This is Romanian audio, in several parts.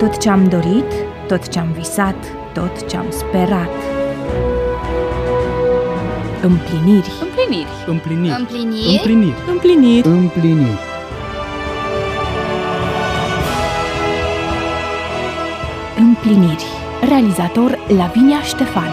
Tot ce-am dorit, tot ce-am visat, tot ce-am sperat. Împliniri. Împliniri. Împliniri. Împliniri. Împliniri. Împliniri. Împliniri. Împliniri. Realizator Lavinia Ștefan.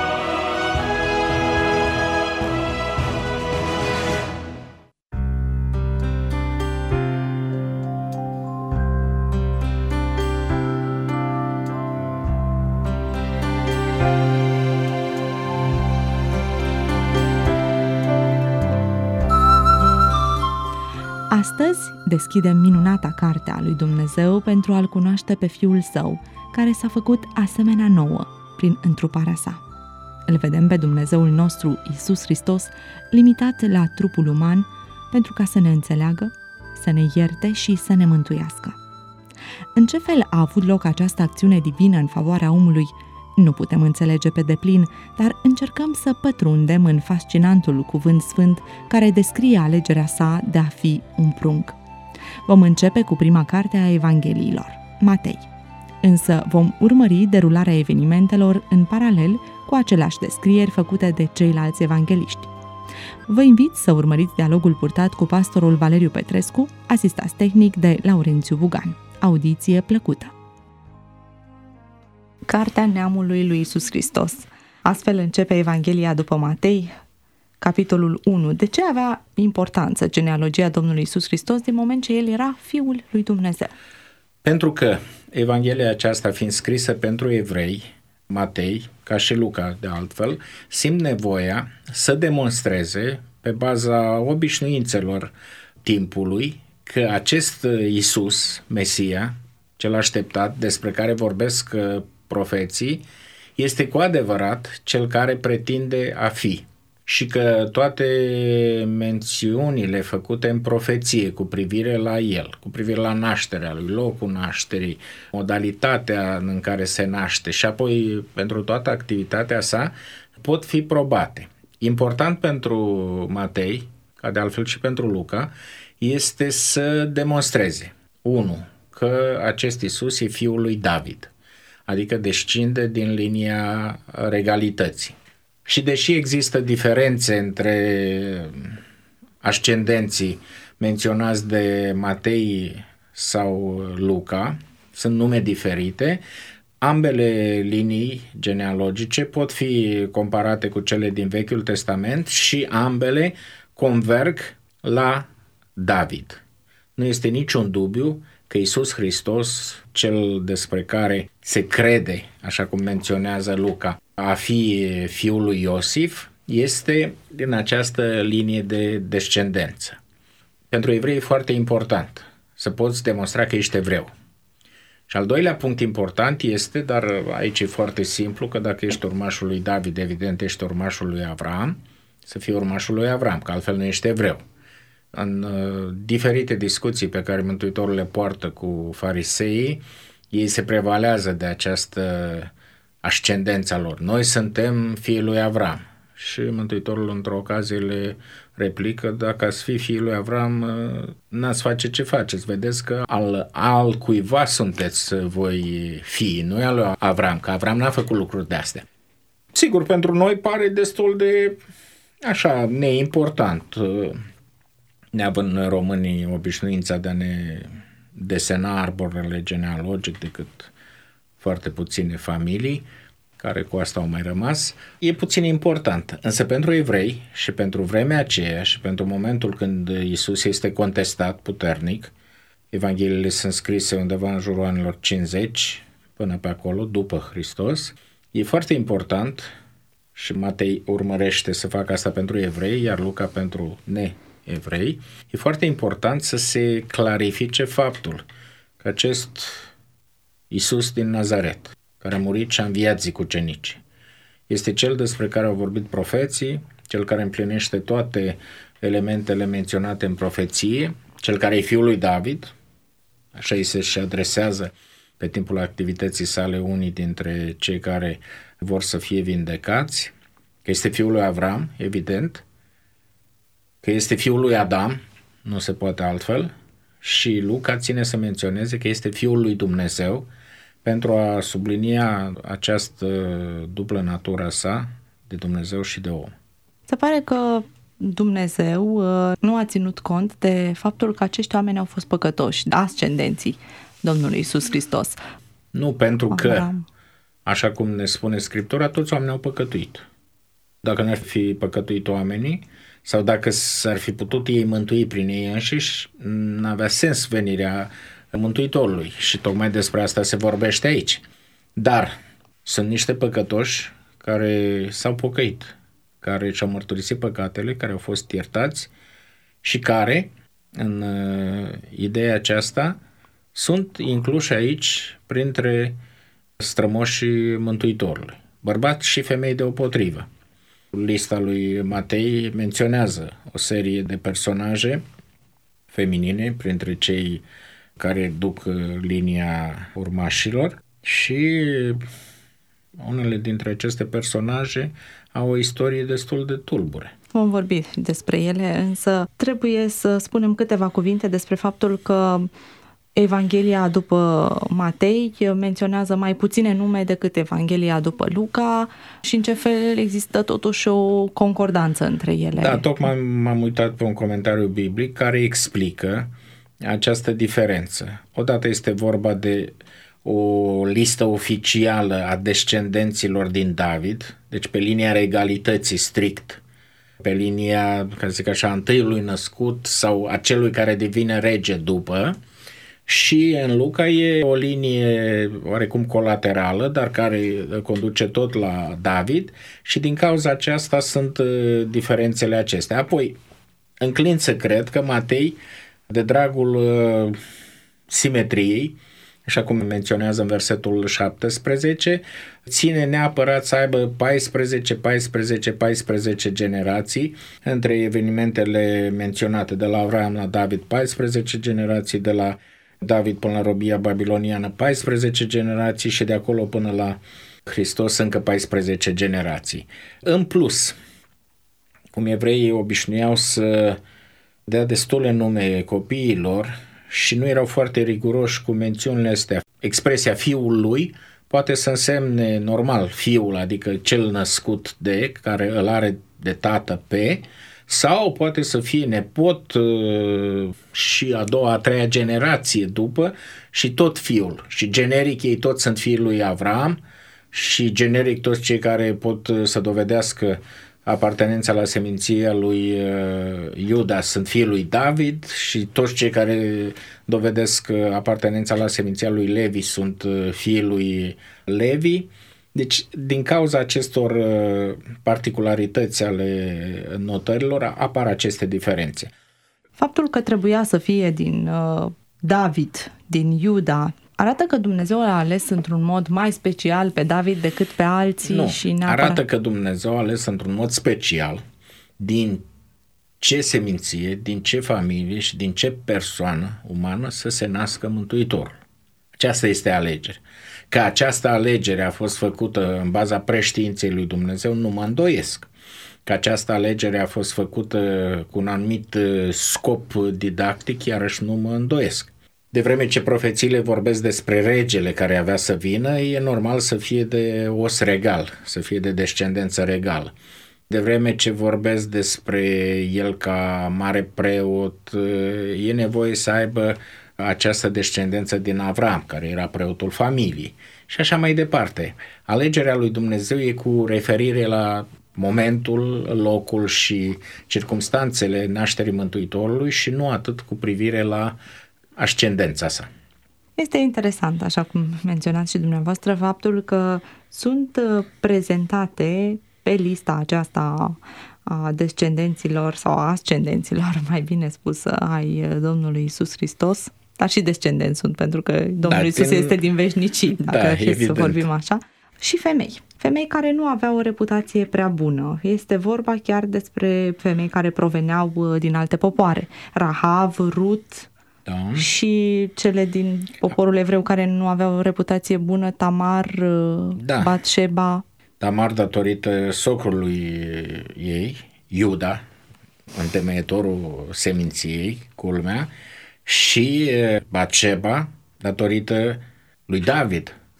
Astăzi deschidem minunata carte a lui Dumnezeu pentru a-L cunoaște pe Fiul Său, care s-a făcut asemenea nouă prin întruparea sa. Îl vedem pe Dumnezeul nostru, Iisus Hristos, limitat la trupul uman, pentru ca să ne înțeleagă, să ne ierte și să ne mântuiască. În ce fel a avut loc această acțiune divină în favoarea omului, nu putem înțelege pe deplin, dar încercăm să pătrundem în fascinantul cuvânt sfânt care descrie alegerea sa de a fi un prunc. Vom începe cu prima carte a Evangheliilor, Matei. Însă vom urmări derularea evenimentelor în paralel cu aceleași descrieri făcute de ceilalți evangeliști. Vă invit să urmăriți dialogul purtat cu pastorul Valeriu Petrescu, asistat tehnic de Laurențiu Bugan. Audiție plăcută! Cartea neamului lui Iisus Hristos. Astfel începe Evanghelia după Matei, capitolul 1. De ce avea importanță genealogia Domnului Iisus Hristos din moment ce El era Fiul lui Dumnezeu? Pentru că Evanghelia aceasta fiind scrisă pentru evrei, Matei, ca și Luca de altfel, simt nevoia să demonstreze pe baza obișnuințelor timpului că acest Iisus, Mesia, cel așteptat, despre care vorbesc profeții, este cu adevărat cel care pretinde a fi și că toate mențiunile făcute în profeție cu privire la el, cu privire la nașterea lui, locul nașterii, modalitatea în care se naște și apoi pentru toată activitatea sa, pot fi probate. Important pentru Matei, ca de altfel și pentru Luca, este să demonstreze, 1. Că acest Iisus e fiul lui David, adică descinde din linia regalității. Și deși există diferențe între ascendenții menționați de Matei sau Luca, sunt nume diferite, ambele linii genealogice pot fi comparate cu cele din Vechiul Testament și ambele converg la David. Nu este niciun dubiu că Iisus Hristos, cel despre care se crede, așa cum menționează Luca, a fi fiul lui Iosif, este din această linie de descendență. Pentru evrei e foarte important să poți demonstra că ești evreu. Și al doilea punct important este, dar aici e foarte simplu, că dacă ești urmașul lui David, evident ești urmașul lui Avram, să fii urmașul lui Avram, că altfel nu ești evreu. În diferite discuții pe care Mântuitorul le poartă cu fariseii, ei se prevalează de această ascendență a lor. Noi suntem fiii lui Avram. Și Mântuitorul într-o ocazie le replică, dacă ați fi fiii lui Avram, n-ați face ce faceți. Vedeți că al cuiva sunteți voi fii, nu al lui Avram, că Avram n-a făcut lucruri de astea. Sigur, pentru noi pare destul de așa neimportant, neavând noi românii obișnuința de a ne desena arborele genealogic decât foarte puține familii care cu asta au mai rămas, e puțin important. Însă pentru evrei și pentru vremea aceea și pentru momentul când Iisus este contestat puternic, Evangheliile sunt scrise undeva în jurul anilor 50 până pe acolo, după Hristos, e foarte important și Matei urmărește să facă asta pentru evrei, iar Luca pentru neevrei, e foarte important să se clarifice faptul că acest Iisus din Nazaret, care a murit și a înviat, zic ucenicii, este cel despre care au vorbit profeții, cel care împlinește toate elementele menționate în profeție, cel care e fiul lui David, așa îi se și adresează pe timpul activității sale unii dintre cei care vor să fie vindecați, că este fiul lui Avram, evident, că este fiul lui Adam, nu se poate altfel, și Luca ține să menționeze că este fiul lui Dumnezeu, pentru a sublinia această dublă natură sa de Dumnezeu și de om. Se pare că Dumnezeu nu a ținut cont de faptul că acești oameni au fost păcătoși, ascendenții Domnului Iisus Hristos. Nu, pentru că, așa cum ne spune Scriptura, toți oamenii au păcătuit. Dacă n-ar fi păcătuit oamenii, sau dacă s-ar fi putut ei mântui prin ei înșiși, n-avea sens venirea Mântuitorului. Și tocmai despre asta se vorbește aici. Dar sunt niște păcătoși care s-au pocăit, care și-au mărturisit păcatele, care au fost iertați și care, în ideea aceasta, sunt incluși aici printre strămoșii Mântuitorului, bărbați și femei deopotrivă. Lista lui Matei menționează o serie de personaje feminine printre cei care duc linia urmașilor și unele dintre aceste personaje au o istorie destul de tulbure. Vom vorbi despre ele, însă trebuie să spunem câteva cuvinte despre faptul că Evanghelia după Matei menționează mai puține nume decât Evanghelia după Luca și în ce fel există totuși o concordanță între ele. Da, tocmai m-am uitat pe un comentariu biblic care explică această diferență. Odată este vorba de o listă oficială a descendenților din David, deci pe linia regalității strict, pe linia, ca să zic așa, întâiului născut sau a celui care devine rege după. Și în Luca e o linie oarecum colaterală, dar care conduce tot la David și din cauza aceasta sunt diferențele acestea. Apoi, înclin să cred că Matei, de dragul simetriei, așa cum menționează în versetul 17, ține neapărat să aibă 14 generații între evenimentele menționate de la Avram la David, 14 generații, de la David până la robia babiloniană 14 generații și de acolo până la Hristos încă 14 generații. În plus, cum evreii obișnuiau să dea destule nume copiilor și nu erau foarte riguroși cu mențiunile astea, expresia fiul lui poate să însemne normal fiul, adică cel născut de, care îl are de tată pe, sau poate să fie nepot și a doua, a treia generație după și tot fiul. Și generic ei toți sunt fiii lui Avram și generic toți cei care pot să dovedească apartenența la seminția lui Iuda sunt fiii lui David și toți cei care dovedesc apartenența la seminția lui Levi sunt fiii lui Levi. Deci, din cauza acestor particularități ale notărilor, apar aceste diferențe. Faptul că trebuia să fie din David, din Iuda, arată că Dumnezeu a ales într-un mod mai special pe David decât pe alții? Nu, și neapărat... arată că Dumnezeu a ales într-un mod special din ce seminție, din ce familie și din ce persoană umană să se nască Mântuitorul. Aceasta este alegere. Că această alegere a fost făcută în baza preștiinței lui Dumnezeu, nu mă îndoiesc. Că această alegere a fost făcută cu un anumit scop didactic, iarăși nu mă îndoiesc. De vreme ce profețiile vorbesc despre regele care avea să vină, e normal să fie de os regal, să fie de descendență regală. De vreme ce vorbesc despre el ca mare preot, e nevoie să aibă această descendență din Avram, care era preotul familiei. Și așa mai departe. Alegerea lui Dumnezeu e cu referire la momentul, locul și circumstanțele nașterii Mântuitorului și nu atât cu privire la ascendența sa. Este interesant, așa cum menționați și dumneavoastră, faptul că sunt prezentate pe lista aceasta a descendenților sau a ascendenților, mai bine spus, ai Domnului Iisus Hristos, dar și descendenți sunt, pentru că Domnul Iisus este din veșnicii, dacă să vorbim așa, și femei care nu aveau o reputație prea bună. Este vorba chiar despre femei care proveneau din alte popoare. Rahav, Rut, da. Și cele din poporul evreu care nu aveau o reputație bună, Tamar, da. Batșeba. Tamar datorită socrului ei, Iuda, întemeietorul seminției, culmea, și Batșeba datorită lui David,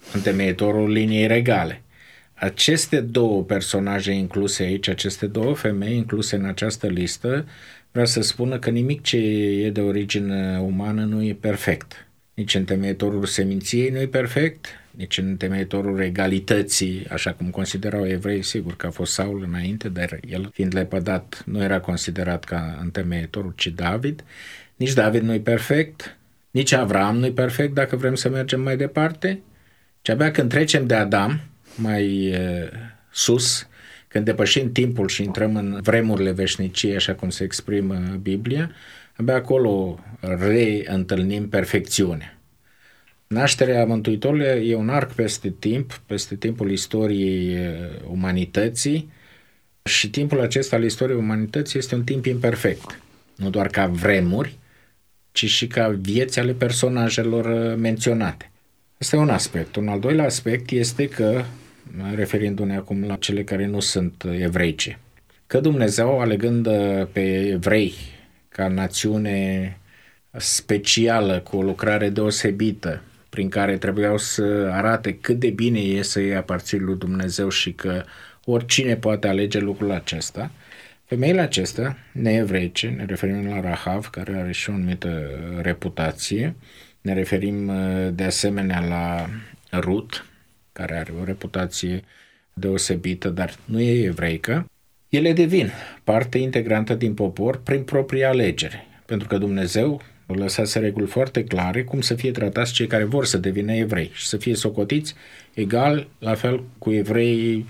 întemeitorul liniei regale. Aceste două personaje incluse aici, aceste două femei incluse în această listă, vreau să spună că nimic ce e de origine umană nu e perfect. Nici întemeitorul seminției nu e perfect, nici întemeitorul egalității, așa cum considerau evrei, sigur că a fost Saul înainte, dar el, fiind lepădat, nu era considerat ca întemeitorul, ci David. Nici David nu e perfect, nici Avram nu e perfect, dacă vrem să mergem mai departe. Și abia când trecem de Adam mai sus, când depășim timpul și intrăm în vremurile veșniciei, așa cum se exprimă Biblia, abia acolo reîntâlnim perfecțiunea. Nașterea Mântuitorului e un arc peste timp, peste timpul istoriei umanității, și timpul acesta al istoriei umanității este un timp imperfect, nu doar ca vremuri, ci și ca vieți ale personajelor menționate. Asta e un aspect. Un al doilea aspect este că, referindu-ne acum la cele care nu sunt evreice, că Dumnezeu, alegând pe evrei ca națiune specială, cu o lucrare deosebită, prin care trebuiau să arate cât de bine e să îi aparțin lui Dumnezeu și că oricine poate alege lucrul acesta, femeile acestea, neevreice, ne referim la Rahav, care are și o anumită reputație, ne referim de asemenea la Rut, care are o reputație deosebită, dar nu e evreică. Ele devin parte integrantă din popor prin propria alegere, pentru că Dumnezeu lăsase reguli foarte clare cum să fie tratați cei care vor să devină evrei și să fie socotiți egal, la fel cu evreii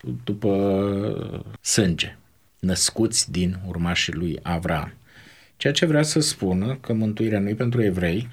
după sânge, născuți din urmașii lui Avram. Ceea ce vrea să spună că mântuirea nu e pentru evrei,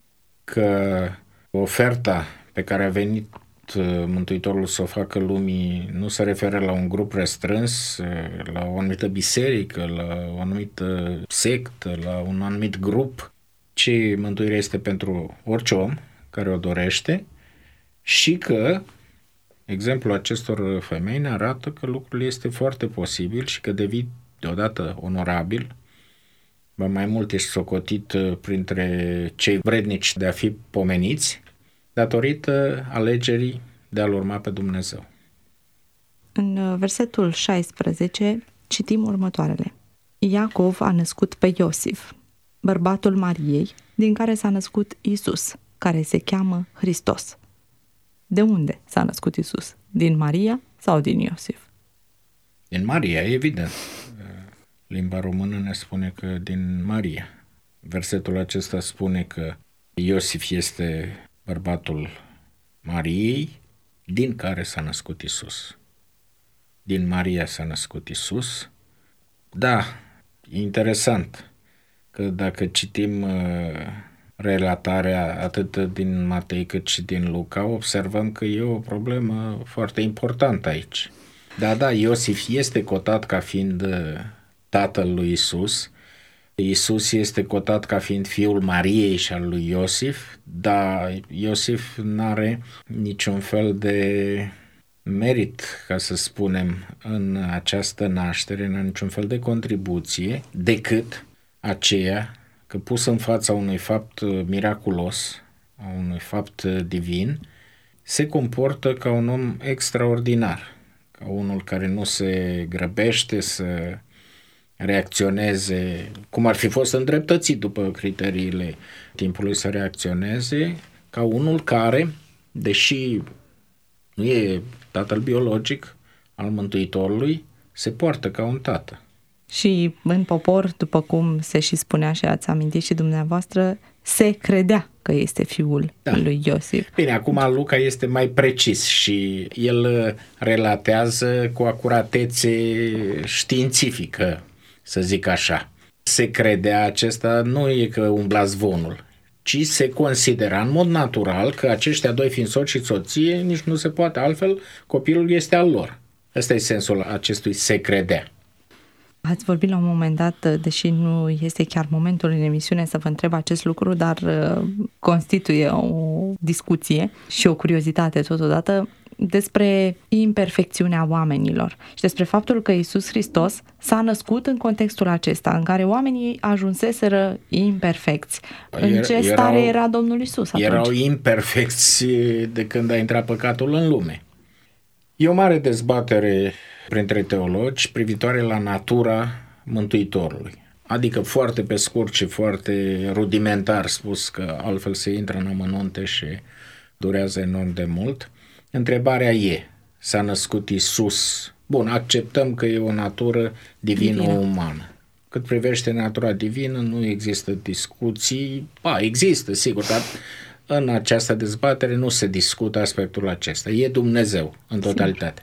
că oferta pe care a venit Mântuitorul să o facă lumii nu se referă la un grup restrâns, la o anumită biserică, la o anumită sectă, la un anumit grup, ci mântuirea este pentru orice om care o dorește și că exemplul acestor femei ne arată că lucrul este foarte posibil și că devii deodată onorabil, mai mult ești socotit printre cei vrednici de a fi pomeniți, datorită alegerii de a-L urma pe Dumnezeu. În versetul 16 citim următoarele. Iacov a născut pe Iosif, bărbatul Mariei, din care s-a născut Iisus, care se cheamă Hristos. De unde s-a născut Iisus? Din Maria sau din Iosif? Din Maria, evident. Limba română ne spune că din Maria. Versetul acesta spune că Iosif este bărbatul Mariei, din care s-a născut Iisus. Din Maria s-a născut Iisus. Da, e interesant că dacă citim relatarea atât din Matei cât și din Luca, observăm că e o problemă foarte importantă aici. Da, Iosif este cotat ca fiind tatăl lui Iisus. Iisus este cotat ca fiind fiul Mariei și al lui Iosif, dar Iosif n-are niciun fel de merit, ca să spunem, în această naștere, n-are niciun fel de contribuție, decât aceea că pus în fața unui fapt miraculos, a unui fapt divin, se comportă ca un om extraordinar, ca unul care nu se grăbește să reacționeze cum ar fi fost îndreptățit după criteriile timpului să reacționeze, ca unul care, deși nu e tatăl biologic al Mântuitorului, se poartă ca un tată. Și în popor, după cum se și spunea și ați amintit și dumneavoastră, se credea că este fiul lui Iosif. Bine, acum Luca este mai precis și el relatează cu acuratețe științifică, să zic așa. Se credea, acesta nu e că umbla zvonul, ci se considera în mod natural că aceștia doi fiind soț și soție, nici nu se poate altfel, copilul este al lor. Ăsta e sensul acestui se credea. Ați vorbit la un moment dat, deși nu este chiar momentul în emisiune să vă întreb acest lucru, dar constituie o discuție și o curiozitate totodată. despre imperfecțiunea oamenilor și despre faptul că Iisus Hristos s-a născut în contextul acesta, în care oamenii ajunseseră imperfecți. În ce stare era Domnul Iisus atunci? Erau imperfecți de când a intrat păcatul în lume. E o mare dezbatere printre teologi privitoare la natura Mântuitorului. Adică foarte pe scurt și foarte rudimentar spus, că altfel se intră în amănunte și durează enorm de mult. Întrebarea e, s-a născut Iisus? Bun, acceptăm că e o natură divină-umană. Cât privește natura divină, nu există discuții. Există, sigur, dar în această dezbatere nu se discută aspectul acesta. E Dumnezeu în totalitate.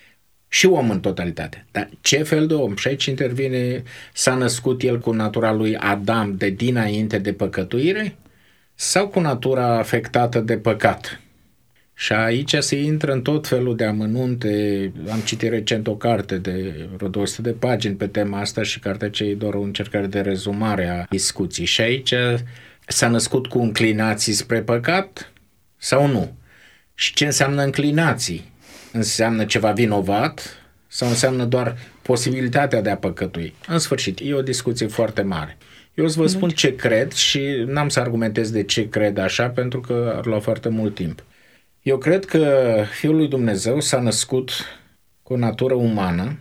Și om în totalitate. Dar ce fel de om? Și aici intervine, s-a născut el cu natura lui Adam de dinainte de păcătuire sau cu natura afectată de păcat? Și aici se intră în tot felul de amănunte. Am citit recent o carte de vreo 200 de pagini pe tema asta și cartea aceea e doar o încercare de rezumare a discuției. Și aici s-a născut cu înclinații spre păcat sau nu? Și ce înseamnă înclinații? Înseamnă ceva vinovat sau înseamnă doar posibilitatea de a păcătui? În sfârșit, e o discuție foarte mare. Eu o să vă spun ce cred și n-am să argumentez de ce cred așa, pentru că ar lua foarte mult timp. Eu cred că Fiul lui Dumnezeu s-a născut cu o natură umană.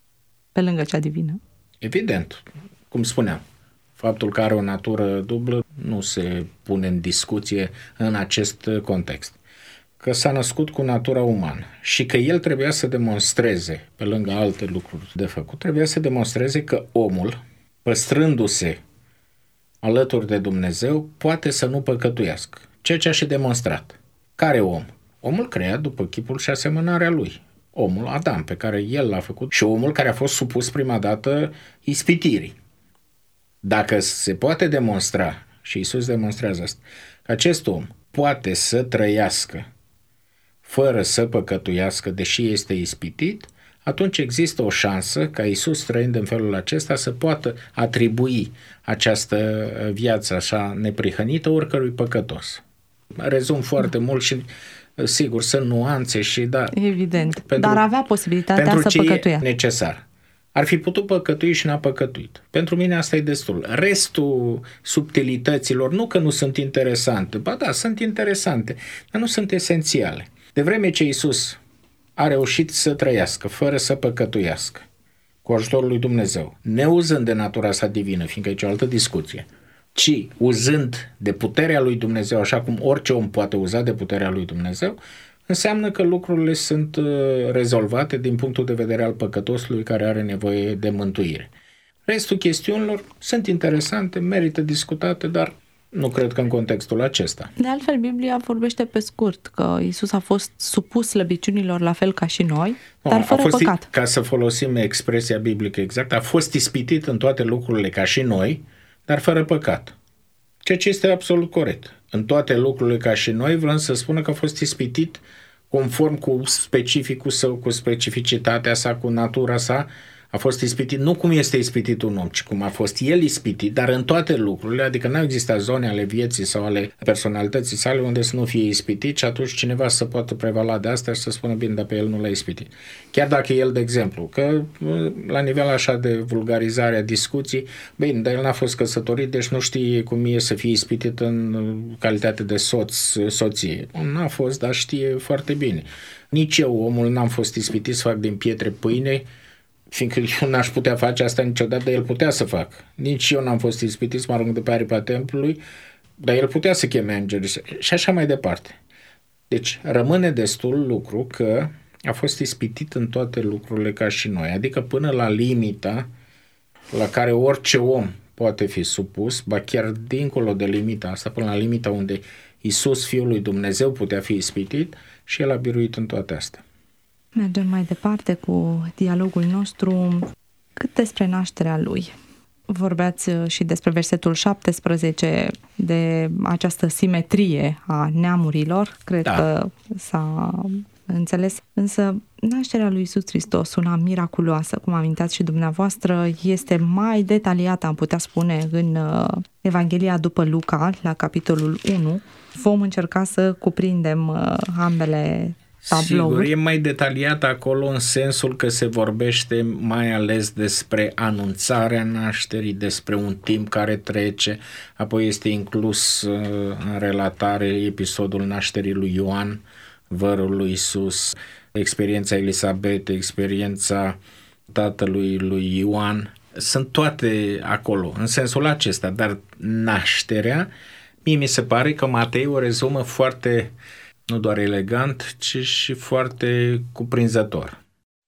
Pe lângă cea divină. Evident, cum spuneam, faptul că are o natură dublă nu se pune în discuție în acest context. Că s-a născut cu natura umană și că el trebuia să demonstreze, pe lângă alte lucruri de făcut, trebuia să demonstreze că omul, păstrându-se alături de Dumnezeu, poate să nu păcătuiască. Ceea ce a și demonstrat. Care om? Omul creat după chipul și asemănarea lui. Omul Adam, pe care el l-a făcut, și omul care a fost supus prima dată ispitirii. Dacă se poate demonstra, și Iisus demonstrează asta, că acest om poate să trăiască fără să păcătuiască, deși este ispitit, atunci există o șansă ca Iisus, trăind în felul acesta, să poată atribui această viață așa neprihănită oricărui păcătos. Rezum foarte mult și sigur sunt nuanțe și da. Evident, dar avea posibilitatea să păcătuia. Pentru ce e necesar. Ar fi putut păcătui și n-a păcătuit. Pentru mine asta e destul. Restul subtilităților, nu că nu sunt interesante, ba da, sunt interesante, dar nu sunt esențiale. De vreme ce Iisus a reușit să trăiască fără să păcătuiască, cu ajutorul lui Dumnezeu, neuzând de natura sa divină, fiindcă aici e o altă discuție, ci uzând de puterea lui Dumnezeu, așa cum orice om poate uza de puterea lui Dumnezeu, înseamnă că lucrurile sunt rezolvate din punctul de vedere al păcătosului care are nevoie de mântuire. Restul chestiunilor sunt interesante, merită discutate, dar nu cred că în contextul acesta. De altfel, Biblia vorbește pe scurt că Iisus a fost supus slăbiciunilor la fel ca și noi, dar fără păcat. Ca să folosim expresia biblică exact, a fost ispitit în toate lucrurile ca și noi, dar fără păcat. Ceea ce este absolut corect. În toate lucrurile ca și noi, vrem să spună că a fost ispitit conform cu specificul său, cu specificitatea sa, cu natura sa. A fost ispitit nu cum este ispitit un om, ci cum a fost el ispitit, dar în toate lucrurile, adică n-au existat zone ale vieții sau ale personalității sale unde să nu fie ispitit și atunci cineva să poată prevala de asta și să spună bine, dar pe el nu l-a ispitit. Chiar dacă el, de exemplu, că la nivel așa de vulgarizare a discuții, bine, dar el n-a fost căsătorit, deci nu știe cum e să fie ispitit în calitate de soție. N-a fost, dar știe foarte bine. Nici eu, omul, n-am fost ispitit să fac din pietre pâine, fiindcă eu n-aș putea face asta niciodată, dar el putea să fac. Nici eu n-am fost ispitit să mă arunc de pe aripa templului, dar el putea să cheme îngeri și așa mai departe. Deci rămâne destul lucru că a fost ispitit în toate lucrurile ca și noi, adică până la limita la care orice om poate fi supus, ba chiar dincolo de limita asta, până la limita unde Iisus, Fiul lui Dumnezeu, putea fi ispitit și el a biruit în toate astea. Mergem mai departe cu dialogul nostru. Cât despre nașterea lui? Vorbeați și despre versetul 17 de această simetrie a neamurilor. Cred că s-a înțeles. Însă nașterea lui Iisus Hristos, una miraculoasă, cum amintiați și dumneavoastră, este mai detaliată, am putea spune, în Evanghelia după Luca, la capitolul 1. Vom încerca să cuprindem ambele tablouri. Sigur, e mai detaliat acolo în sensul că se vorbește mai ales despre anunțarea nașterii, despre un timp care trece, apoi este inclus în relatare episodul nașterii lui Ioan, vărul lui Iisus, experiența Elisabetei, experiența tatălui lui Ioan, sunt toate acolo, în sensul acesta, dar nașterea, mie mi se pare că Matei o rezumă foarte, nu doar elegant, ci și foarte cuprinzător.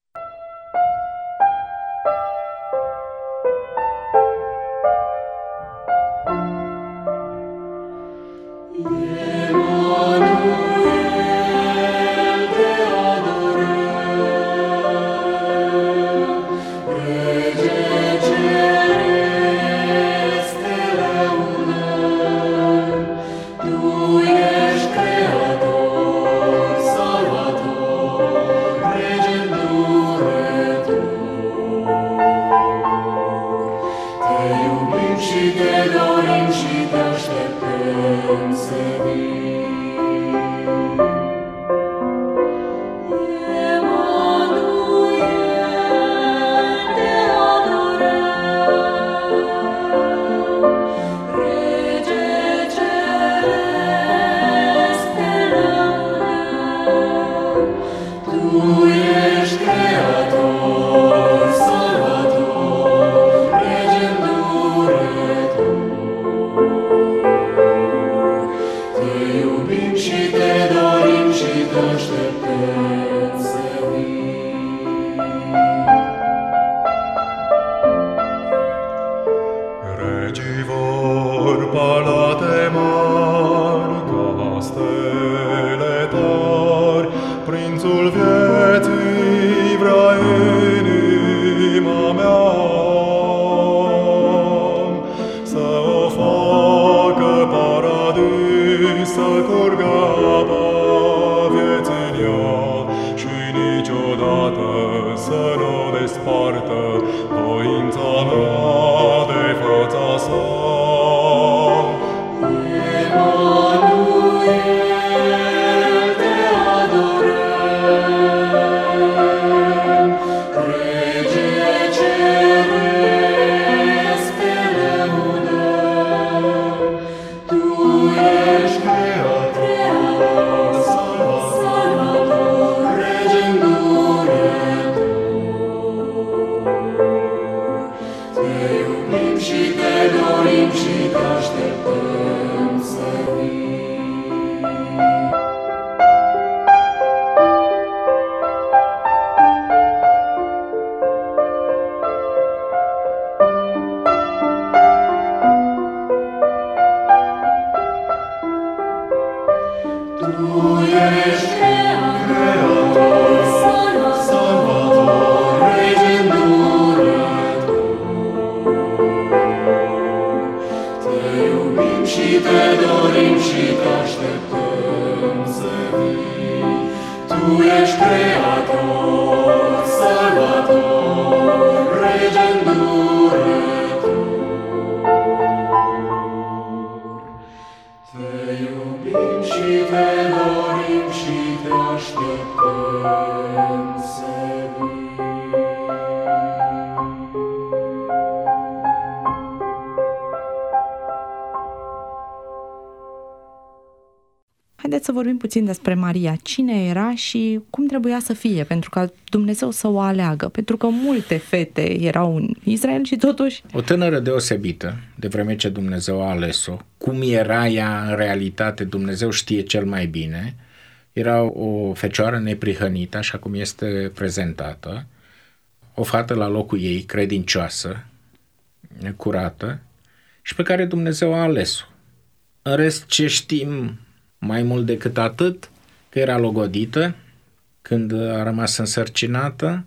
Haideți să vorbim puțin despre Maria. Cine era și cum trebuia să fie pentru ca Dumnezeu să o aleagă? Pentru că multe fete erau în Israel și totuși... O tânără deosebită, de vreme ce Dumnezeu a ales-o. Cum era ea în realitate, Dumnezeu știe cel mai bine. Era o fecioară neprihănită, așa cum este prezentată. O fată la locul ei, credincioasă, curată și pe care Dumnezeu a ales-o. În rest, ce știm mai mult decât atât, că era logodită când a rămas însărcinată,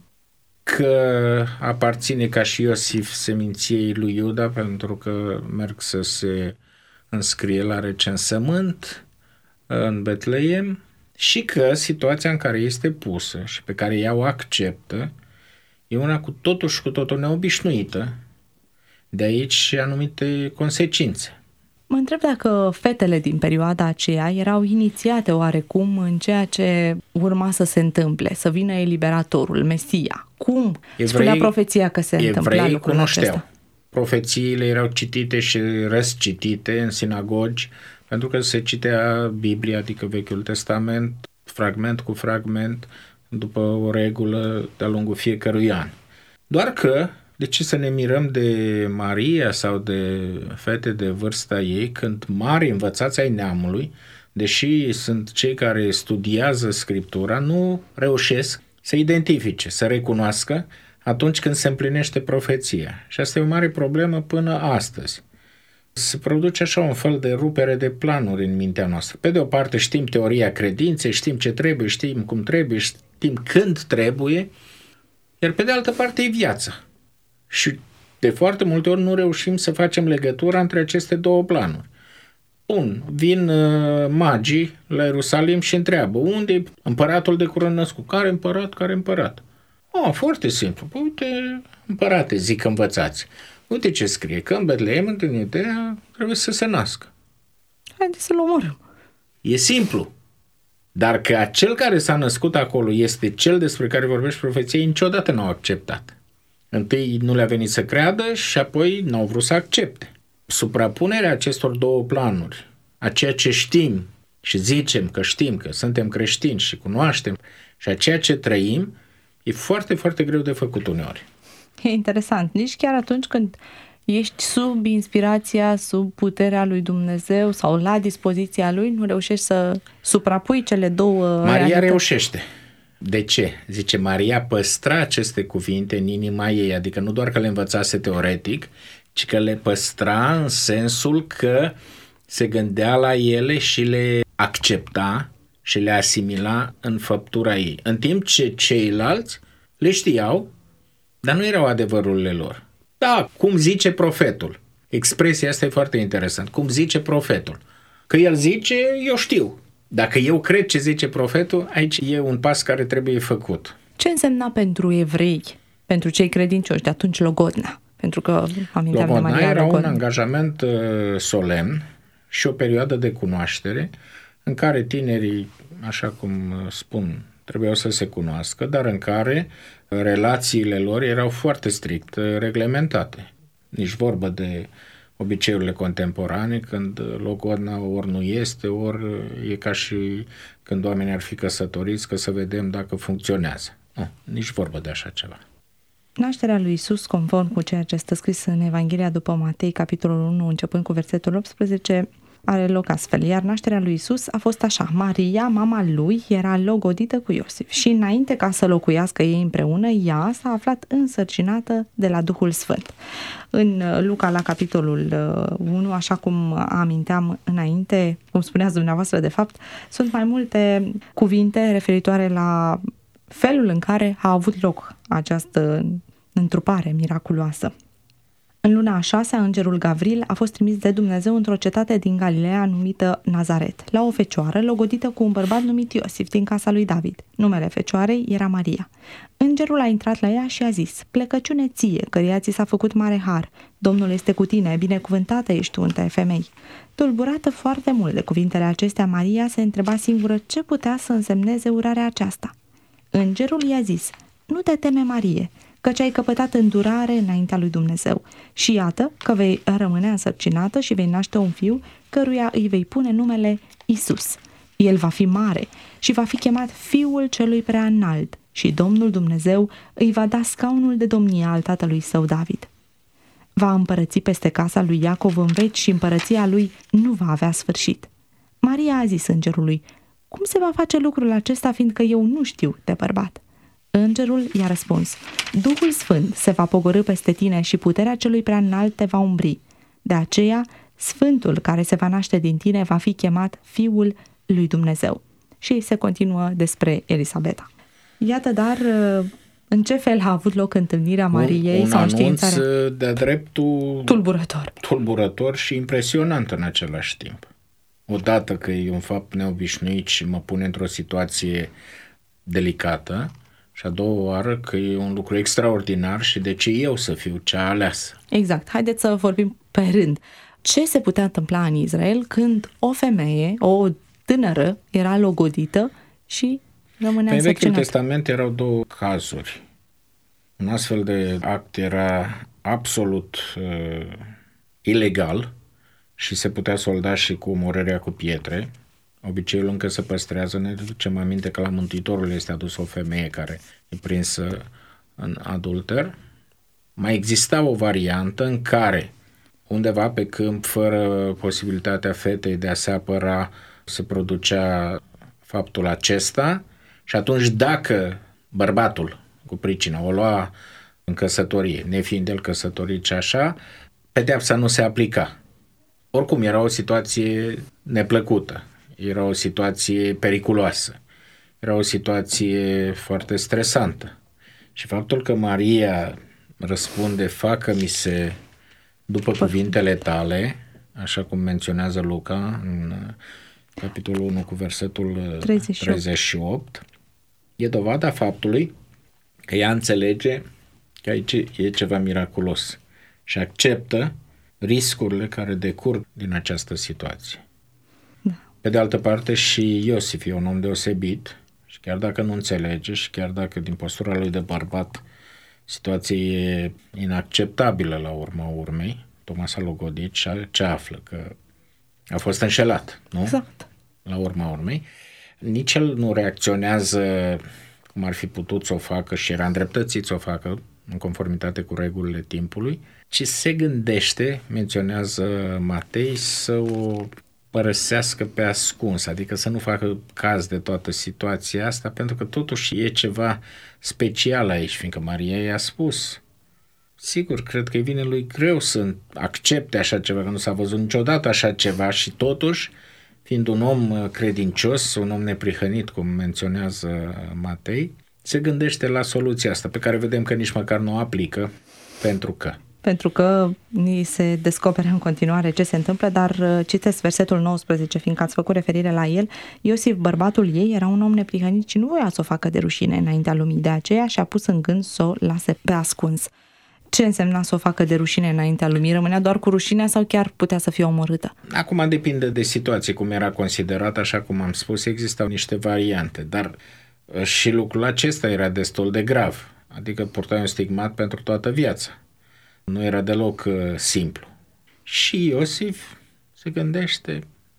că aparține ca și Iosif seminției lui Iuda pentru că merg să se înscrie la recensământ în Betleem și că situația în care este pusă și pe care ea o acceptă e una cu totul și cu totul neobișnuită. De aici și anumite consecințe. Mă întreb dacă fetele din perioada aceea erau inițiate oarecum în ceea ce urma să se întâmple, să vină eliberatorul, Mesia. Cum spunea profeția că se întâmpla lucrul acesta? Profețiile erau citite și răscitite în sinagogi, pentru că se citea Biblia, adică Vechiul Testament, fragment cu fragment, după o regulă de-a lungul fiecărui an. Doar că, de ce să ne mirăm de Maria sau de fete de vârsta ei, când mari învățați ai neamului, deși sunt cei care studiază Scriptura, nu reușesc să identifice, să recunoască atunci când se împlinește profeția. Și asta e o mare problemă până astăzi. Se produce așa un fel de rupere de planuri în mintea noastră. Pe de o parte știm teoria credinței, știm ce trebuie, știm cum trebuie, știm când trebuie, iar pe de altă parte e viața. Și de foarte multe ori nu reușim să facem legătura între aceste două planuri. Bun, vin magii la Ierusalim și întreabă, unde e împăratul de curând născut? Care împărat? Care împărat? Foarte simplu. Păi, uite, împărate, zic învățați. Uite ce scrie, că în Betlehem, în Iudea, trebuie să se nască. Haideți să-l omorâm. E simplu. Dar că acel care s-a născut acolo este cel despre care vorbește profeția, niciodată n-au acceptat. Întâi nu le-a venit să creadă și apoi n-au vrut să accepte. Suprapunerea acestor două planuri, a ceea ce știm și zicem că știm, că suntem creștini și cunoaștem, și a ceea ce trăim, e foarte, foarte greu de făcut uneori. E interesant. Nici chiar atunci când ești sub inspirația, sub puterea lui Dumnezeu sau la dispoziția lui, nu reușești să suprapui cele două Maria realități. reușește. De ce? Zice, Maria păstra aceste cuvinte în inima ei, adică nu doar că le învățase teoretic, ci că le păstra în sensul că se gândea la ele și le accepta și le asimila în făptura ei. În timp ce ceilalți le știau, dar nu erau adevărurile lor. Da, cum zice profetul. Expresia asta e foarte interesant. Cum zice profetul. Că el zice, eu știu. Dacă eu cred ce zice profetul, aici e un pas care trebuie făcut. Ce însemna pentru evrei, pentru cei credincioși de atunci Logodna? Pentru că aminteam de Maria era Logodna. un angajament solemn și o perioadă de cunoaștere în care tinerii, așa cum spun, trebuiau să se cunoască, dar în care relațiile lor erau foarte strict reglementate. Nici vorbă de obiceiurile contemporane, când logodna ori nu este, ori e ca și când oamenii ar fi căsătoriți, că să vedem dacă funcționează. Nici vorbă de așa ceva. Nașterea lui Iisus, conform cu ceea ce stă scris în Evanghelia după Matei, capitolul 1, începând cu versetul 18, are loc astfel. Iar nașterea lui Iisus a fost așa. Maria, mama lui, era logodită cu Iosif și înainte ca să locuiască ei împreună, ea s-a aflat însărcinată de la Duhul Sfânt. În Luca, la capitolul 1, așa cum aminteam înainte, cum spuneați dumneavoastră de fapt, sunt mai multe cuvinte referitoare la felul în care a avut loc această întrupare miraculoasă. În luna a 6-a, îngerul Gavril a fost trimis de Dumnezeu într-o cetate din Galileea numită Nazaret, la o fecioară logodită cu un bărbat numit Iosif din casa lui David. Numele fecioarei era Maria. Îngerul a intrat la ea și a zis: plecăciune ție, căreia ți s-a făcut mare har. Domnul este cu tine, binecuvântată ești tu între femei. Tulburată foarte mult de cuvintele acestea, Maria se întreba singură ce putea să însemneze urarea aceasta. Îngerul i-a zis: nu te teme, Marie, căci ai căpătat îndurare înaintea lui Dumnezeu. Și iată că vei rămâne însărcinată și vei naște un fiu, căruia îi vei pune numele Isus. El va fi mare și va fi chemat Fiul Celui Preaînalt și Domnul Dumnezeu îi va da scaunul de domnie al tatălui său David. Va împărăți peste casa lui Iacov în veci și împărăția lui nu va avea sfârșit. Maria a zis îngerului: cum se va face lucrul acesta, fiindcă eu nu știu de bărbat? Îngerul i-a răspuns: Duhul Sfânt se va pogorî peste tine și puterea Celui Preaînalt te va umbri. De aceea, Sfântul care se va naște din tine va fi chemat Fiul lui Dumnezeu. Și se continuă despre Elisabeta. Iată, dar în ce fel a avut loc întâlnirea Mariei sau înștiințarea? Un anunț de-a dreptul tulburător și impresionant în același timp. Odată că e un fapt neobișnuit și mă pune într-o situație delicată, și a doua oară că e un lucru extraordinar și de ce eu să fiu cea aleasă. Exact. Haideți să vorbim pe rând. ce se putea întâmpla în Israel când o femeie, o tânără, era logodită și rămânea În Vechiul însărcinată. Testament erau două cazuri. Un astfel de act era absolut ilegal și se putea solda și cu omorârea cu pietre. Obiceiul încă se păstrează, ne ducem aminte că la Mântuitorul este adus o femeie care e prinsă în adulter. Mai exista o variantă în care undeva pe câmp, fără posibilitatea fetei de a se apăra, se producea faptul acesta și atunci dacă bărbatul cu pricina o lua în căsătorie, nefiind el căsătorit și așa, pedeapsa nu se aplica. Oricum era o situație neplăcută, era o situație periculoasă, era o situație foarte stresantă. Și faptul că Maria răspunde, facă-mi se după cuvintele tale, așa cum menționează Luca în capitolul 1 cu versetul 38, e dovada faptului că ea înțelege că aici e ceva miraculos și acceptă riscurile care decurg din această situație. Da. Pe de altă parte și Iosif e un om deosebit și chiar dacă nu înțelege și chiar dacă din postura lui de bărbat situația e inacceptabilă la urma urmei, tocmai s-a logodit și ce află? Că a fost înșelat, nu? Exact. La urma urmei. Nici el nu reacționează cum ar fi putut să o facă și era îndreptățit să o facă în conformitate cu regulile timpului, ci se gândește, menționează Matei, să o părăsească pe ascuns, adică să nu facă caz de toată situația asta, pentru că totuși e ceva special aici, fiindcă Maria i-a spus. Sigur, cred că îi vine lui greu să accepte așa ceva, că nu s-a văzut niciodată așa ceva și totuși, fiind un om credincios, un om neprihănit, cum menționează Matei, se gândește la soluția asta, pe care vedem că nici măcar nu o aplică, pentru că ni se descoperă în continuare ce se întâmplă, dar citesc versetul 19, fiindcă ați făcut referire la el. Iosif, bărbatul ei, era un om neprihănit și nu voia să o facă de rușine înaintea lumii, de aceea și-a pus în gând să o lase pe ascuns. Ce însemna să o facă de rușine înaintea lumii? Rămânea doar cu rușinea sau chiar putea să fie omorâtă? Acum depinde de situație, cum era considerat, așa cum am spus, existau niște variante, dar și lucrul acesta era destul de grav, adică purtai un stigmat pentru toată viața. Nu era deloc simplu. Și Iosif se gândește,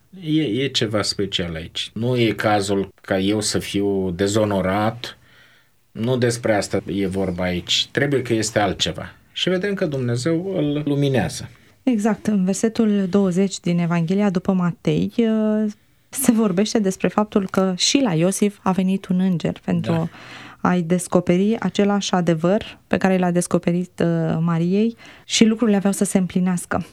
e ceva special aici. Nu e cazul ca eu să fiu dezonorat, nu despre asta e vorba aici. Trebuie că este altceva. Și vedem că Dumnezeu îl luminează. Exact. În versetul 20 din Evanghelia după Matei se vorbește despre faptul că și la Iosif a venit un înger pentru a-i descoperi același adevăr pe care l-a descoperit Mariei și lucrurile aveau să se împlinească.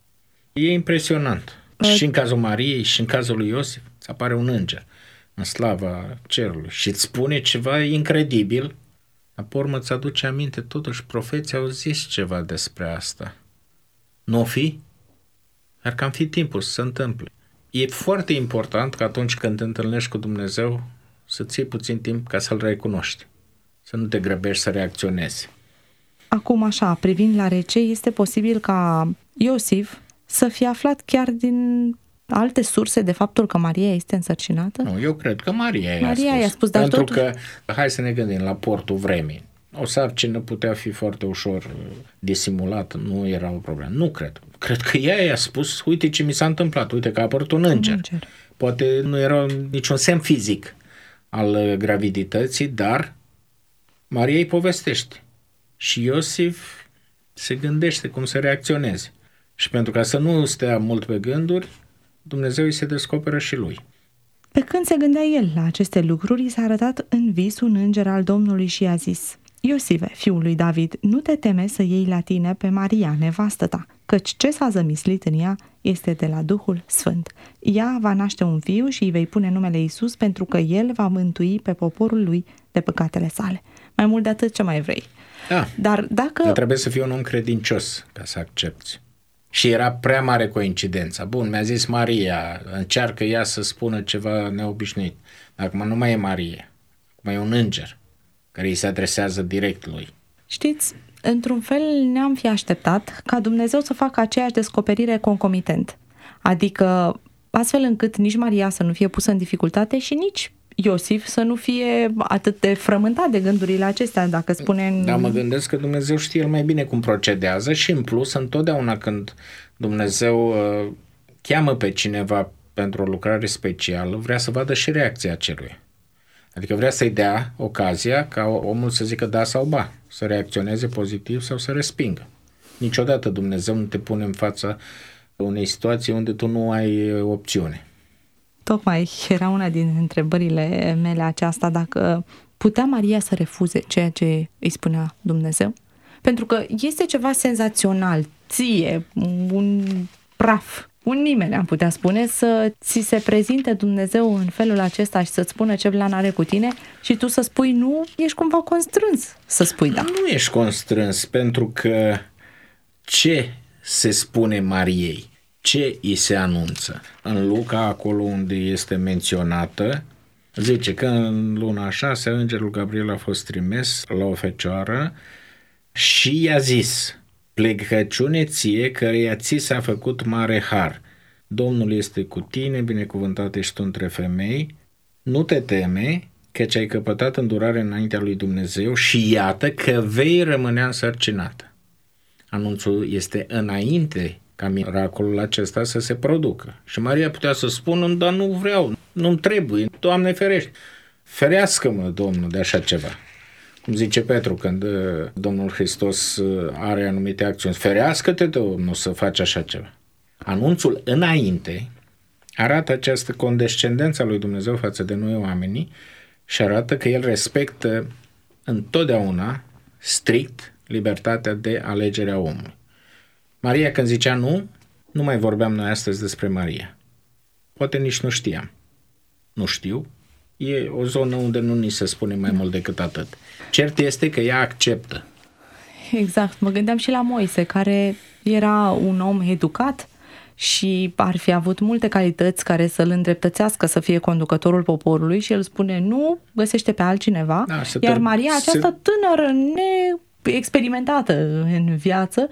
E impresionant. Și în cazul Mariei și în cazul lui Iosif îți apare un înger în slava cerului și îți spune ceva incredibil. Apoi urmă îți aduce aminte, totuși profeții au zis ceva despre asta. Nu fi? Ar cam fi timpul să se întâmple. E foarte important că atunci când te întâlnești cu Dumnezeu să-ți iei puțin timp ca să-L recunoști. Să nu te grăbești să reacționezi. Acum așa, privind la rece, este posibil ca Iosif să fie aflat chiar din alte surse de faptul că Maria este însărcinată? Nu, eu cred că Maria i-a spus, dar pentru totuși... că, hai să ne gândim, la portul vremii. O sarcină putea fi foarte ușor disimulată, nu era o problemă. Nu cred. Cred că ea i-a spus, uite ce mi s-a întâmplat, uite că a apărut un înger. Poate nu era niciun semn fizic al gravidității, dar Maria îi povestește. Și Iosif se gândește cum să reacționeze. Și pentru ca să nu stea mult pe gânduri, Dumnezeu îi se descoperă și lui. Pe când se gândea el la aceste lucruri, i s-a arătat în vis un înger al Domnului și i-a zis: Iosife, fiul lui David, nu te teme să iei la tine pe Maria, nevastă ta, căci ce s-a zămislit în ea este de la Duhul Sfânt. Ea va naște un fiu și îi vei pune numele Iisus, pentru că el va mântui pe poporul lui de păcatele sale. Mai mult de atât, ce mai vrei? Da, dar trebuie să fii un om credincios ca să accepți. Și era prea mare coincidența. Bun, mi-a zis Maria, încearcă ea să spună ceva neobișnuit. Acum nu mai e Maria, acum e un înger care îi se adresează direct lui. Știți, într-un fel ne-am fi așteptat ca Dumnezeu să facă aceeași descoperire concomitent. Adică astfel încât nici Maria să nu fie pusă în dificultate și nici Iosif să nu fie atât de frământat de gândurile acestea, dacă spune... Da, mă gândesc că Dumnezeu știe el mai bine cum procedează și în plus, întotdeauna când Dumnezeu cheamă pe cineva pentru o lucrare specială, vrea să vadă și reacția celui. Adică vrea să-i dea ocazia ca omul să zică da sau ba, să reacționeze pozitiv sau să respingă. Niciodată Dumnezeu nu te pune în fața unei situații unde tu nu ai opțiune. Tocmai era una din întrebările mele aceasta, dacă putea Maria să refuze ceea ce îi spunea Dumnezeu? Pentru că este ceva senzațional, ție, un praf, un nimeni am putea spune, să ți se prezinte Dumnezeu în felul acesta și să-ți spună ce plan are cu tine și tu să spui nu, ești cumva constrâns să spui da. Nu ești constrâns, pentru că ce se spune Mariei? Ce îi se anunță? În Luca, acolo unde este menționată, zice că în luna a 6 îngerul Gabriel a fost trimis la o fecioară și i-a zis: plecăciune ție, căreia ți s-a făcut mare har. Domnul este cu tine, binecuvântat ești tu între femei, nu te teme, căci ai căpătat îndurare înaintea lui Dumnezeu și iată că vei rămânea însărcinată. Anunțul este înainte ca miracolul acesta să se producă. Și Maria putea să spună: dar nu vreau, nu-mi trebuie, Doamne ferește. Ferească-mă, Domnul, de așa ceva. Cum zice Petru când Domnul Hristos are anumite acțiuni: ferească-te, Domnul, să faci așa ceva. Anunțul înainte arată această condescendență a lui Dumnezeu față de noi oamenii și arată că El respectă întotdeauna strict libertatea de alegere a omului. Maria când zicea nu, nu mai vorbeam noi astăzi despre Maria. Poate nici nu știam. Nu știu. E o zonă unde nu ni se spune mai mult decât atât. Cert este că ea acceptă. Exact. Mă gândeam și la Moise, care era un om educat și ar fi avut multe calități care să-l îndreptățească să fie conducătorul poporului și el spune nu, găsește pe altcineva. Da, iar Maria, această tânără experimentată în viață,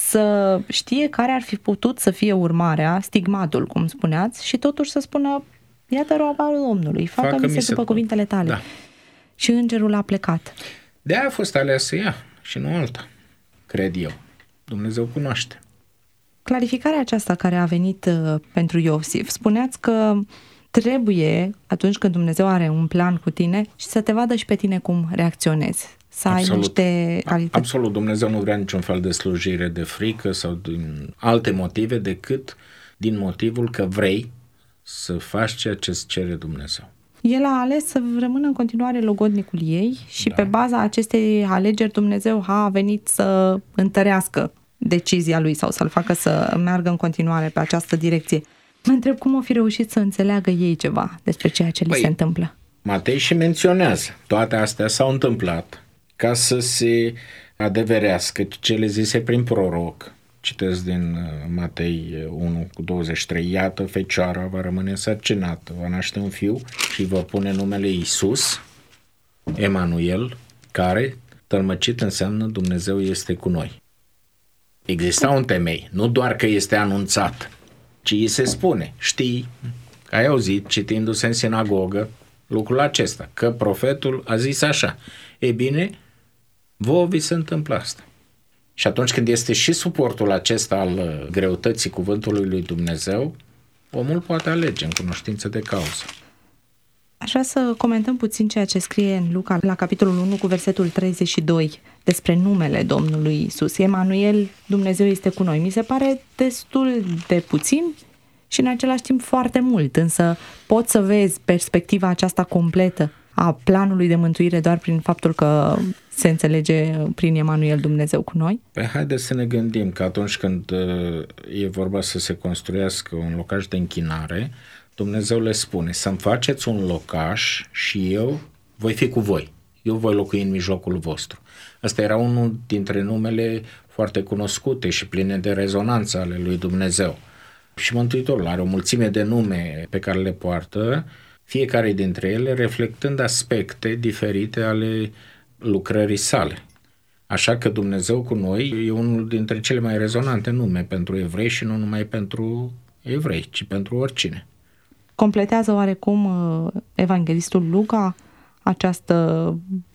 să știe care ar fi putut să fie urmarea, stigmatul, cum spuneați, și totuși să spună: iată roaba Domnului, facă-mi se după cuvintele tale. Da. Și îngerul a plecat. De-aia a fost aleasă ea și nu alta, cred eu. Dumnezeu cunoaște. Clarificarea aceasta care a venit pentru Iosif, spuneați că trebuie, atunci când Dumnezeu are un plan cu tine, și să te vadă și pe tine cum reacționezi. Să ai niște calități. Absolut, Dumnezeu nu vrea niciun fel de slujire de frică sau din alte motive decât din motivul că vrei să faci ceea ce îți cere Dumnezeu. El a ales să rămână în continuare logodnicul ei și pe baza acestei alegeri Dumnezeu a venit să întărească decizia lui sau să-l facă să meargă în continuare pe această direcție. Mă întreb cum o fi reușit să înțeleagă ei ceva despre ceea ce li se întâmplă. Matei și menționează. Toate astea s-au întâmplat ca să se adeverească cele zise prin proroc. Citesc din Matei 1:23. Iată, fecioara va rămâne însărcinată, va naște un fiu și va pune numele Iisus, Emanuel, care, tălmăcit, înseamnă Dumnezeu este cu noi. Exista un temei, nu doar că este anunțat, ci îi se spune: știi, ai auzit, citindu-se în sinagogă, lucrul acesta, că profetul a zis așa. E bine, vouă vi se întâmplă asta. Și atunci când este și suportul acesta al greutății cuvântului lui Dumnezeu, omul poate alege în cunoștință de cauză. Aș vrea să comentăm puțin ceea ce scrie în Luca, la capitolul 1 cu versetul 32, despre numele Domnului Iisus. Emanuel, Dumnezeu este cu noi. Mi se pare destul de puțin și în același timp foarte mult, însă poți să vezi perspectiva aceasta completă a planului de mântuire doar prin faptul că se înțelege prin Emanuel Dumnezeu cu noi? Păi haideți să ne gândim că atunci când e vorba să se construiască un locaș de închinare, Dumnezeu le spune: să-mi faceți un locaș și eu voi fi cu voi. Eu voi locui în mijlocul vostru. Asta era unul dintre numele foarte cunoscute și pline de rezonanță ale lui Dumnezeu. Și Mântuitorul are o mulțime de nume pe care le poartă, fiecare dintre ele reflectând aspecte diferite ale lucrării sale. Așa că Dumnezeu cu noi e unul dintre cele mai rezonante nume pentru evrei și nu numai pentru evrei, ci pentru oricine. Completează oarecum evanghelistul Luca această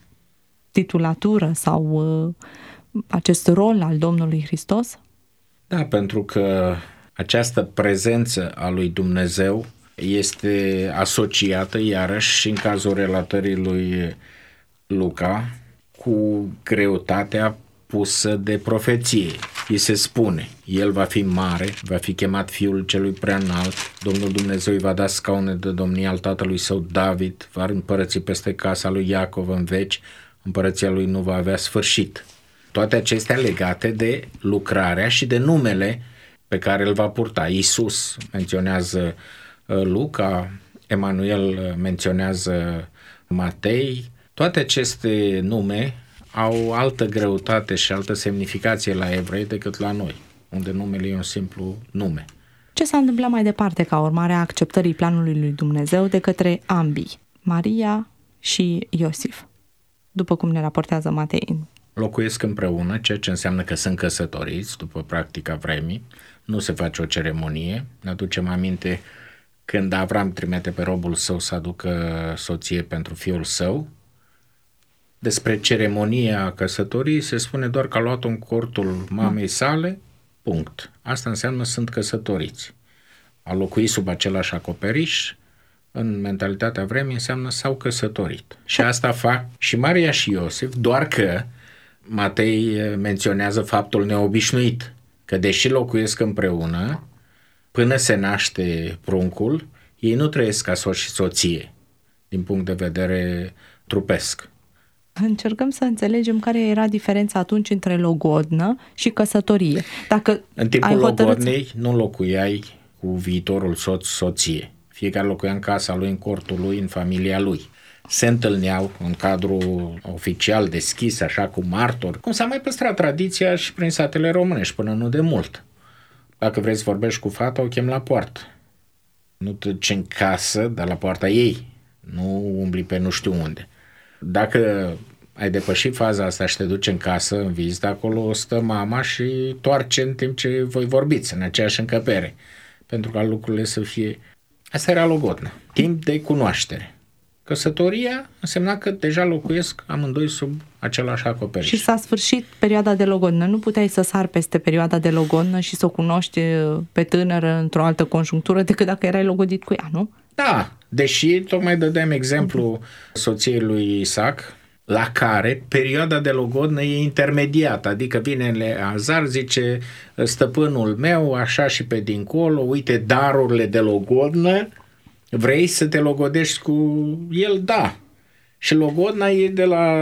titulatură sau acest rol al Domnului Hristos? Da, pentru că această prezență a lui Dumnezeu este asociată iarăși și în cazul relatării lui Luca cu greutatea pusă de profeție. Îi se spune, el va fi mare, va fi chemat fiul celui preanalt, Domnul Dumnezeu îi va da scaune de domnie al tatălui său David, va împărăți peste casa lui Iacov în veci, împărăția lui nu va avea sfârșit. Toate acestea legate de lucrarea și de numele pe care îl va purta. Iisus menționează Luca, Emanuel menționează Matei. Toate aceste nume au altă greutate și altă semnificație la evrei decât la noi, unde numele e un simplu nume. Ce s-a întâmplat mai departe ca urmare a acceptării planului lui Dumnezeu de către ambii, Maria și Iosif, după cum ne raportează Matei? Locuiesc împreună, ceea ce înseamnă că sunt căsătoriți după practica vremii, nu se face o ceremonie. Ne aducem aminte când Avram trimite pe robul său să aducă soție pentru fiul său. Despre ceremonia căsătoriei se spune doar că a luat-o în cortul mamei sale, punct. Asta înseamnă sunt căsătoriți. A locui sub același acoperiș, în mentalitatea vremii, înseamnă s-au căsătorit. Și asta fac și Maria și Iosif, doar că Matei menționează faptul neobișnuit, că deși locuiesc împreună, până se naște pruncul, ei nu trăiesc ca soț și soție, din punct de vedere trupesc. Încercăm să înțelegem care era diferența atunci între logodnă și căsătorie. Dacă în timpul logodnei nu locuiai cu viitorul soție. Fiecare locuia în casa lui, în cortul lui, în familia lui. Se întâlneau în cadrul oficial deschis, așa cu martori, cum s-a mai păstrat tradiția și prin satele românești până nu de mult. Dacă vrei să vorbești cu fata, o chem la poartă. Nu te duci în casă, dar la poarta ei. Nu umbli pe nu știu unde. Dacă ai depășit faza asta și te duci în casă, în vizită, acolo stă mama și toarce în timp ce voi vorbiți în aceeași încăpere. Pentru ca lucrurile să fie... Asta era logodnă. Timp de cunoaștere. Căsătoria însemna că deja locuiesc amândoi sub același acoperiș. Și s-a sfârșit perioada de logodnă. Nu puteai să sari peste perioada de logodnă și să o cunoști pe tânără într-o altă conjunctură decât dacă erai logodit cu ea, nu? Da, deși tocmai dădeam exemplu soției lui Isaac, la care perioada de logodnă e intermediată, adică vine Eleazar, zice stăpânul meu, așa și pe dincolo, uite darurile de logodnă, vrei să te logodești cu el? Da. Și logodna e de la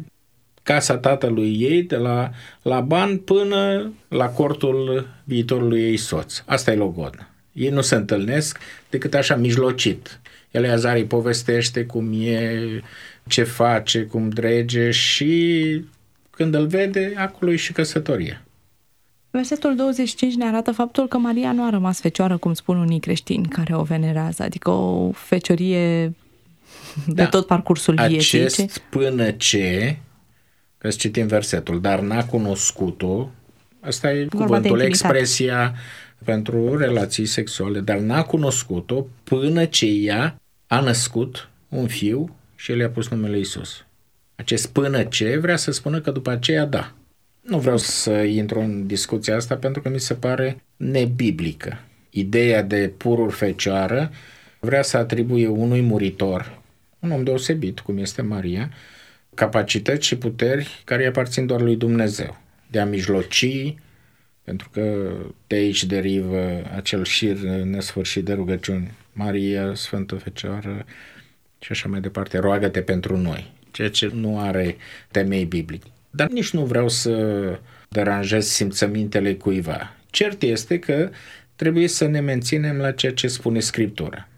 casa tatălui ei, de la Laban până la cortul viitorului ei soț. Asta e logodna. Ei nu se întâlnesc decât așa mijlocit. Eleazar îi povestește cum e, ce face, cum drege și când îl vede, acolo e și căsătoria. Versetul 25 ne arată faptul că Maria nu a rămas fecioară, cum spun unii creștini care o venerează, adică o feciorie de tot parcursul vieții. Acest până ce, că citim versetul, dar n-a cunoscut-o, asta e cuvântul, expresia pentru relații sexuale, dar n-a cunoscut-o până ce ea a născut un fiu și el i-a pus numele Iisus. Acest până ce vrea să spună că după aceea da. Nu vreau să intru în discuția asta pentru că mi se pare nebiblică. Ideea de pururi fecioară vrea să atribuie unui muritor, un om deosebit, cum este Maria, capacități și puteri care îi aparțin doar lui Dumnezeu, de a mijloci, pentru că de aici derivă acel șir nesfârșit de rugăciuni. Maria, Sfântă Fecioară și așa mai departe, roagă-te pentru noi, ceea ce nu are temei biblic. Dar nici nu vreau să deranjez simțămintele cuiva. Cert este că trebuie să ne menținem la ceea ce spune Scriptura.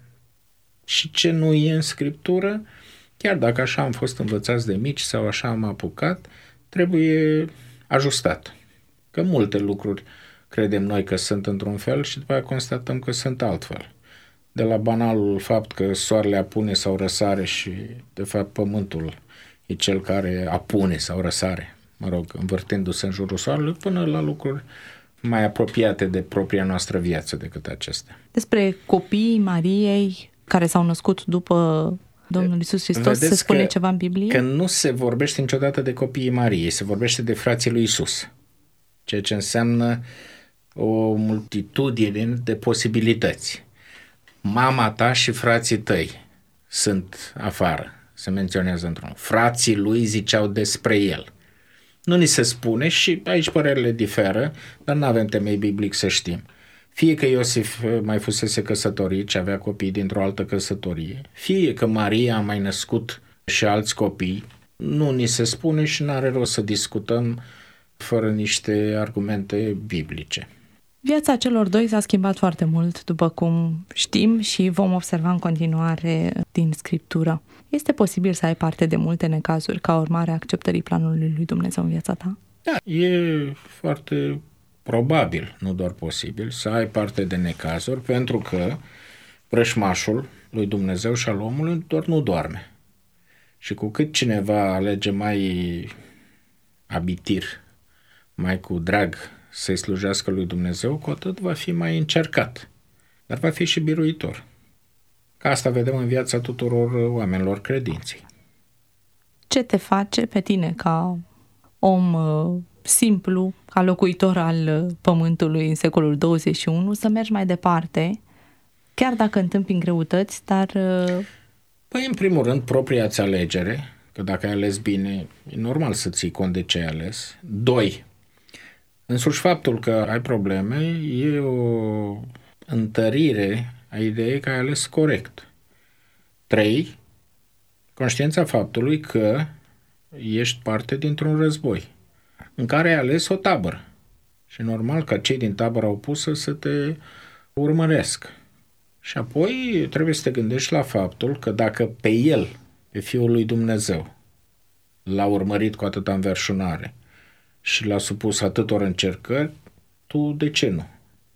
Și ce nu e în Scriptură, chiar dacă așa am fost învățați de mici sau așa am apucat, trebuie ajustat. Că multe lucruri credem noi că sunt într-un fel și după aceea constatăm că sunt altfel. De la banalul fapt că soarele apune sau răsare și de fapt pământul e cel care apune sau răsare. învârtindu-se în jurul soarelui, până la lucruri mai apropiate de propria noastră viață decât acestea. Despre copiii Mariei care s-au născut după Domnul Iisus Hristos, se spune ceva în Biblie? Că nu se vorbește niciodată de copiii Mariei, se vorbește de frații lui Iisus, ceea ce înseamnă o multitudine de posibilități. Mama ta și frații tăi sunt afară, se menționează într-unul. Frații lui ziceau despre el. Nu ni se spune și aici părerile diferă, dar nu avem temei biblic să știm. Fie că Iosif mai fusese căsătorit și avea copii dintr-o altă căsătorie, fie că Maria a mai născut și alți copii, nu ni se spune și nu are rost să discutăm fără niște argumente biblice. Viața celor doi s-a schimbat foarte mult, după cum știm și vom observa în continuare din Scriptură. Este posibil să ai parte de multe necazuri ca urmare a acceptării planului lui Dumnezeu în viața ta? Da, e foarte probabil, nu doar posibil, să ai parte de necazuri, pentru că vrășmașul lui Dumnezeu și al omului doar nu doarme. Și cu cât cineva alege mai abitir, mai cu drag să-i slujească lui Dumnezeu, cu atât va fi mai încercat, dar va fi și biruitor. Ca asta vedem în viața tuturor oamenilor credinței. Ce te face pe tine ca om simplu, ca locuitor al pământului în secolul 21, să mergi mai departe, chiar dacă întâmpini greutăți, dar... Păi, în primul rând, propria-ți alegere, că dacă ai ales bine, e normal să ții cont de ce ai ales. 2. Însuși faptul că ai probleme e o întărire a ideii că ai ales corect. 3. Conștiința faptului că ești parte dintr-un război în care ai ales o tabără. Și normal ca cei din tabăra opusă să te urmărească. Și apoi trebuie să te gândești la faptul că dacă pe el, pe Fiul lui Dumnezeu, l-a urmărit cu atâta înverșunare și l-a supus atâtor încercări, tu de ce nu?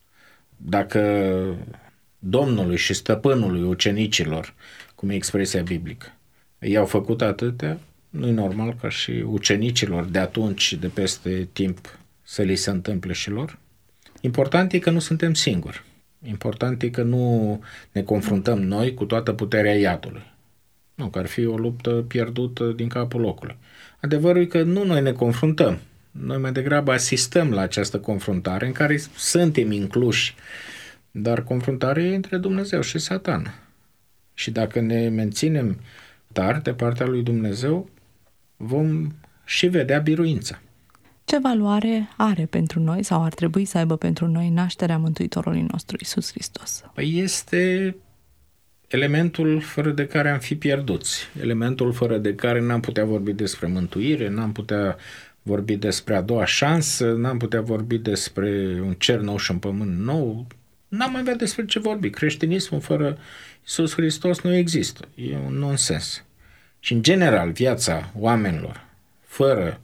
Dacă Domnului și Stăpânului ucenicilor, cum e expresia biblică, i-au făcut atâtea, nu e normal ca și ucenicilor de atunci și de peste timp să li se întâmple și lor. Important e că nu suntem singuri. Important e că nu ne confruntăm noi cu toată puterea iadului. Nu, că ar fi o luptă pierdută din capul locului. Adevărul e că nu noi ne confruntăm. Noi mai degrabă asistăm la această confruntare în care suntem incluși. Dar confruntarea e între Dumnezeu și Satan. Și dacă ne menținem tari de partea lui Dumnezeu, vom și vedea biruința. Ce valoare are pentru noi sau ar trebui să aibă pentru noi nașterea Mântuitorului nostru, Iisus Hristos? Păi este elementul fără de care am fi pierduți, elementul fără de care n-am putea vorbi despre mântuire, n-am putea vorbi despre a doua șansă, n-am putea vorbi despre un cer nou și un pământ nou, n-am avea despre ce vorbi. Creștinismul fără Iisus Hristos nu există, e un nonsens. Și în general viața oamenilor fără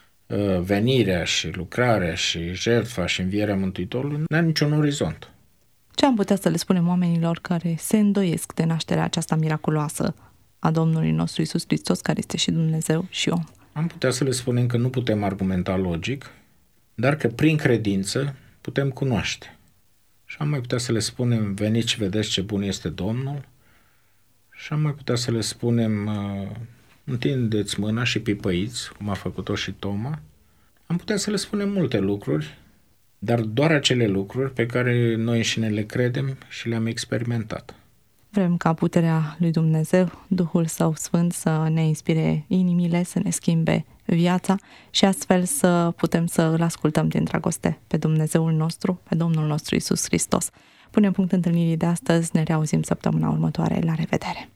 venirea și lucrarea și jertfa și învierea Mântuitorului n-a niciun orizont. Ce am putea să le spunem oamenilor care se îndoiesc de nașterea aceasta miraculoasă a Domnului nostru Iisus Hristos, care este și Dumnezeu și om? Am putea să le spunem că nu putem argumenta logic, dar că prin credință putem cunoaște. Și am mai putea să le spunem, veniți și vedeți ce bun este Domnul. Și am mai putea să le spunem, întindeți mâna și pipăiți, cum a făcut-o și Toma. Am putea să le spunem multe lucruri, dar doar acele lucruri pe care noi înșine le credem și le-am experimentat. Vrem ca puterea lui Dumnezeu, Duhul Său Sfânt, să ne inspire inimile, să ne schimbe viața și astfel să putem să îl ascultăm din dragoste pe Dumnezeul nostru, pe Domnul nostru Iisus Hristos. Punem punct întâlnirii de astăzi, ne reauzim săptămâna următoare. La revedere!